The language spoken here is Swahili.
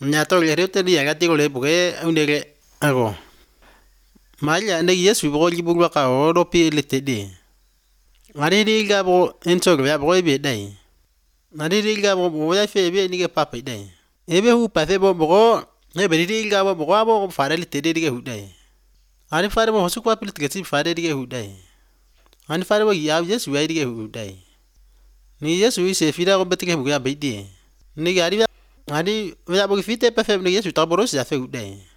Nyato le rete dia gati go le buge unege ago. Malia ne Yesu bo li bu ka oro pi le tede. Ngari ri ga bo ento ga bo be dai. Ngari ri ga bo ya fe be ni ge papa dai. Ebe hu pa fe bo ne be ri ga bo fare le tede ge hu dai. Ani fare bo hosu kwa pi le tede fare ge hu dai. Ani fare bo ya Yesu ya ge hu dai. Ni Yesu se fira go betike bu ya be di. Ni ga ri ya bo fite pa fe ni Yesu ta bo ro ya fe hu dai.